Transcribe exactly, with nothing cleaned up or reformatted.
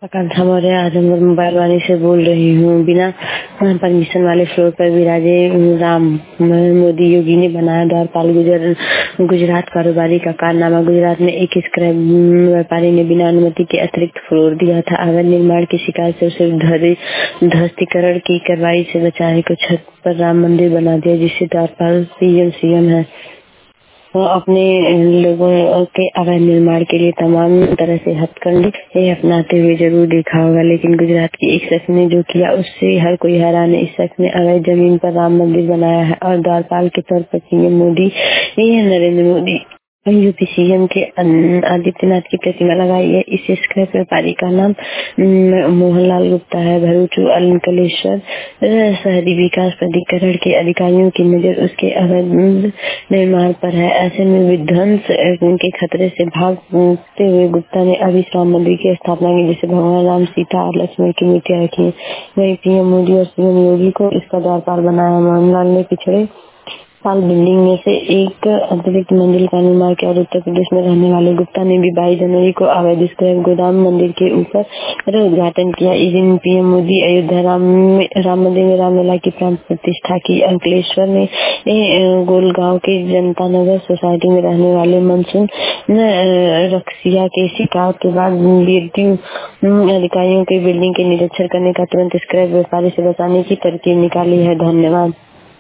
आकांक्षा Maurya Azamgarh mobile Vaani से बोल रही हूँ। बिना परमिशन वाले फ्लोर पर विराजे राम मोदी। योगी ने बनाया द्वारपाल गुजर गुजरात कारोबारी का कारनामा। गुजरात में एक स्क्रैप व्यापारी ने बिना अनुमति के अतिरिक्त फ्लोर दिया था। अवैध निर्माण की शिकायत से उसे ध्वस्तीकरण की कार्रवाई से बचाने को छत पर राम मंदिर बना दिया, जिससे द्वारपाल पीएम सीएम है। वो अपने लोगों के अवैध निर्माण के लिए तमाम तरह से हथकंडे अपनाते हुए जरूर देखा होगा, लेकिन गुजरात की एक शख्स ने जो किया उससे हर कोई हैरान है। इस शख्स ने अवैध जमीन पर राम मंदिर बनाया है और द्वारपाल के तौर पर PM Modi Narendra Modi UP CM के आदित्यनाथ की प्रतिमा लगाई है। इस स्क्रैप व्यापारी का नाम मोहनलाल गुप्ता है। भरूच अंकलेश्वर शहरी विकास प्राधिकरण के अधिकारियों की नजर उसके अवैध निर्माण पर है। ऐसे में विध्वंस के खतरे से भागते हुए गुप्ता ने अभी राम मंदिर की स्थापना की, जिसे भगवान राम, सीता और लक्ष्मण की मूर्तियां रखी है। वहीं पीएम मोदी और सीएम योगी को इसका द्वारपाल बनाया। मोहनलाल ने पिछड़े साल बिल्डिंग में से एक अतिरिक्त मंदिर का निर्माण किया और उत्तर प्रदेश में रहने वाले गुप्ता ने भी बाईस जनवरी को अवैध स्क्रैप गोदाम मंदिर के ऊपर उद्घाटन किया। इस दिन पीएम मोदी अयोध्या राम राम मंदिर में रामलला की प्राण प्रतिष्ठा की। अंकलेश्वर में गोलगांव के जनता नगर सोसाइटी में रहने वाले मनसून रक्सिया के शिकायत के बाद बीडीओ अधिकारियों के बिल्डिंग के निरीक्षण करने का तुरंत स्क्रैप व्यापारी से बचाने की तरकीब निकाली है। धन्यवाद।